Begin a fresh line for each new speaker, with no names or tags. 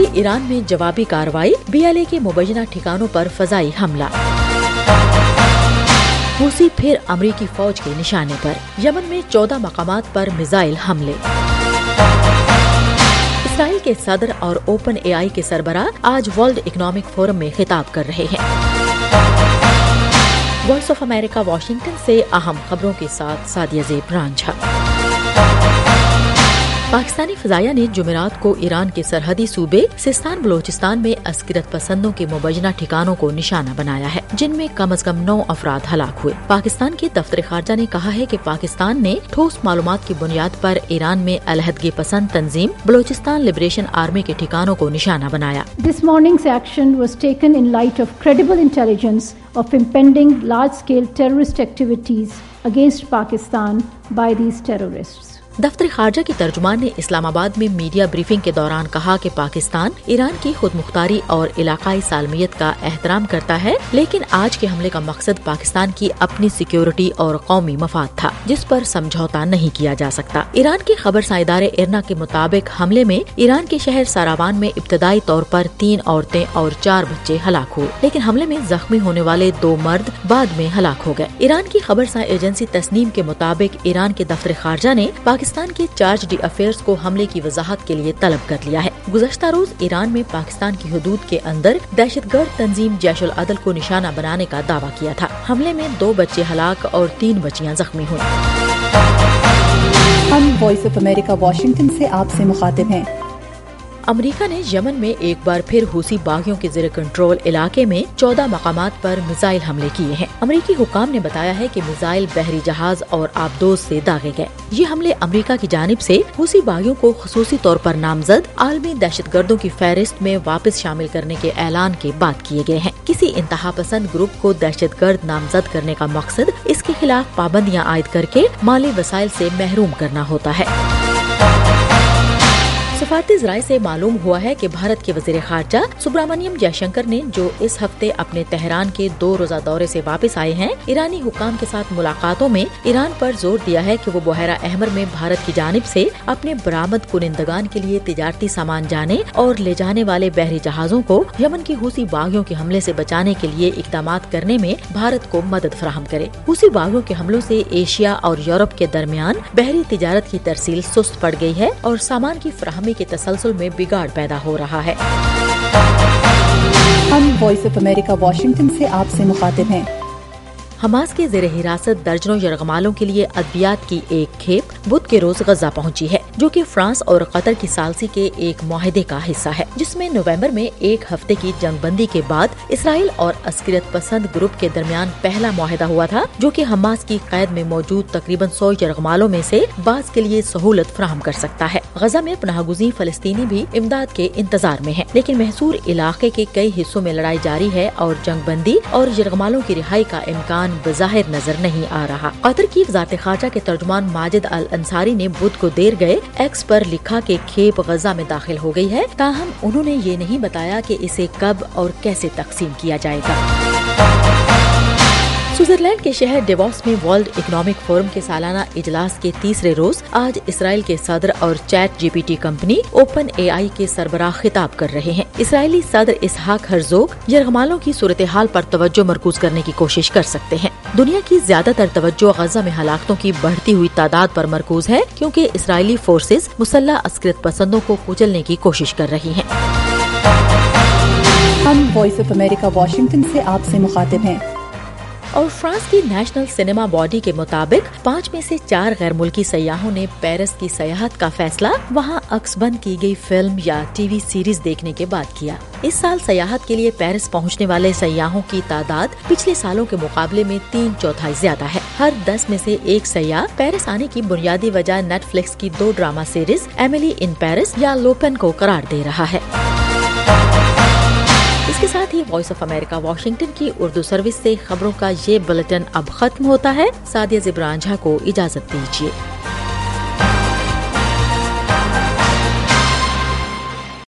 ایران میں جوابی کارروائی، BLA کے مبینہ ٹھکانوں پر فضائی حملہ۔ حوثی پھر امریکی فوج کے نشانے پر، یمن میں 14 مقامات پر میزائل حملے۔ اسرائیل کے صدر اور اوپن AI کے سربراہ آج ورلڈ اکنامک فورم میں خطاب کر رہے ہیں۔ وائس آف امریکہ واشنگٹن سے اہم خبروں کے ساتھ سعدیہ زیب رانجھا۔ پاکستانی فضائیہ نے جمعرات کو ایران کے سرحدی صوبے سیستان بلوچستان میں عسکریت پسندوں کے مبینہ ٹھکانوں کو نشانہ بنایا ہے، جن میں کم از کم 9 افراد ہلاک ہوئے۔ پاکستان کے دفتر خارجہ نے کہا ہے کہ پاکستان نے ٹھوس معلومات کی بنیاد پر ایران میں علیحدگی پسند تنظیم بلوچستان لبریشن آرمی کے ٹھکانوں کو نشانہ بنایا۔
This morning's action was taken in light of credible intelligence of impending large-scale terrorist activities against Pakistan by these terrorists.
دفتر خارجہ کی ترجمان نے اسلام آباد میں میڈیا بریفنگ کے دوران کہا کہ پاکستان ایران کی خود مختاری اور علاقائی سالمیت کا احترام کرتا ہے، لیکن آج کے حملے کا مقصد پاکستان کی اپنی سیکیورٹی اور قومی مفاد تھا، جس پر سمجھوتا نہیں کیا جا سکتا۔ ایران کی خبر ساں ادارے IRNA کے مطابق حملے میں ایران کے شہر ساراوان میں ابتدائی طور پر 3 عورتیں اور 4 بچے ہلاک ہوئے، لیکن حملے میں زخمی ہونے والے 2 مرد بعد میں ہلاک ہو گئے۔ ایران کی خبر ساں ایجنسی تسنیم کے مطابق ایران کے دفتر خارجہ نے پاکستان کے چارج ڈی افیئرز کو حملے کی وضاحت کے لیے طلب کر لیا ہے۔ گزشتہ روز ایران میں پاکستان کی حدود کے اندر دہشت گرد تنظیم جیش العدل کو نشانہ بنانے کا دعویٰ کیا تھا۔ حملے میں 2 بچے ہلاک اور 3 بچیاں زخمی ہوئیں۔
ہم وائس آف امریکہ واشنگٹن سے آپ سے مخاطب ہیں۔
امریکہ نے یمن میں ایک بار پھر حوثی باغیوں کے زیر کنٹرول علاقے میں 14 مقامات پر میزائل حملے کیے ہیں۔ امریکی حکام نے بتایا ہے کہ میزائل بحری جہاز اور آبدوز سے داغے گئے۔ یہ حملے امریکہ کی جانب سے حوثی باغیوں کو خصوصی طور پر نامزد عالمی دہشت گردوں کی فہرست میں واپس شامل کرنے کے اعلان کے بعد کیے گئے ہیں۔ کسی انتہا پسند گروپ کو دہشت گرد نامزد کرنے کا مقصد اس کے خلاف پابندیاں عائد کر کے مالی وسائل سے محروم کرنا ہوتا ہے۔ سفارتی ذرائع سے معلوم ہوا ہے کہ بھارت کے وزیر خارجہ سبرامنیم جے شنکر نے، جو اس ہفتے اپنے تہران کے 2 روزہ دورے سے واپس آئے ہیں، ایرانی حکام کے ساتھ ملاقاتوں میں ایران پر زور دیا ہے کہ وہ بحیرہ احمر میں بھارت کی جانب سے اپنے برآمد کنندگان کے لیے تجارتی سامان جانے اور لے جانے والے بحری جہازوں کو یمن کی حوثی باغیوں کے حملے سے بچانے کے لیے اقدامات کرنے میں بھارت کو مدد فراہم کرے۔ حوثی باغیوں کے حملوں سے ایشیا اور یورپ کے درمیان بحری تجارت کی ترسیل سست پڑ گئی ہے اور سامان کی فراہمی کے تسلسل میں بگاڑ پیدا ہو رہا ہے۔
ہم وائس آف امریکہ واشنگٹن سے آپ سے مخاطب ہیں۔
حماس کے زیر حراست درجنوں یرغمالوں کے لیے ادویات کی ایک کھیپ بدھ کے روز غزہ پہنچی ہے، جو کہ فرانس اور قطر کی ثالثی کے ایک معاہدے کا حصہ ہے، جس میں نومبر میں 1 ہفتے کی جنگ بندی کے بعد اسرائیل اور عسکریت پسند گروپ کے درمیان پہلا معاہدہ ہوا تھا، جو کہ حماس کی قید میں موجود تقریباً 100 یرغمالوں میں سے بعض کے لیے سہولت فراہم کر سکتا ہے۔ غزہ میں پناہ گزین فلسطینی بھی امداد کے انتظار میں ہیں، لیکن محصور علاقے کے کئی حصوں میں لڑائی جاری ہے اور جنگ بندی اور یرغمالوں کی رہائی کا امکان بظاہر نظر نہیں آ رہا۔ قطر کی وزارت خارجہ کے ترجمان ماجد الانصاری نے بدھ کو دیر گئے ایکس پر لکھا کہ کھیپ غزہ میں داخل ہو گئی ہے، تاہم انہوں نے یہ نہیں بتایا کہ اسے کب اور کیسے تقسیم کیا جائے گا۔ سوئٹزرلینڈ کے شہر ڈیووس میں ورلڈ اکنامک فورم کے سالانہ اجلاس کے تیسرے روز آج اسرائیل کے صدر اور chat GPT company open AI کے سربراہ خطاب کر رہے ہیں۔ اسرائیلی صدر اسحاق ہرزوگ یرغمالوں کی صورتحال پر توجہ مرکوز کرنے کی کوشش کر سکتے ہیں۔ دنیا کی زیادہ تر توجہ غزہ میں ہلاکتوں کی بڑھتی ہوئی تعداد پر مرکوز ہے، کیونکہ اسرائیلی فورسز مسلح عسکریت پسندوں کو کچلنے کی کوشش کر رہی ہیں۔
ہم وائس آف امریکہ واشنگٹن سے آپ سے مخاطب ہیں۔
اور فرانس کی نیشنل سنیما باڈی کے مطابق 5 میں سے 4 غیر ملکی سیاحوں نے پیرس کی سیاحت کا فیصلہ وہاں عکس بند کی گئی فلم یا ٹی وی سیریز دیکھنے کے بعد کیا۔ اس سال سیاحت کے لیے پیرس پہنچنے والے سیاحوں کی تعداد پچھلے سالوں کے مقابلے میں 3/4 زیادہ ہے۔ ہر 10 میں سے 1 سیاح پیرس آنے کی بنیادی وجہ نیٹ فلکس کی 2 drama series Emily in Paris یا لوپن کو قرار دے رہا ہے۔ اس کے ساتھ ہی وائس آف امریکہ واشنگٹن کی اردو سروس سے خبروں کا یہ بلیٹن اب ختم ہوتا ہے۔ سعدیہ زیب رانجھا کو اجازت دیجیے۔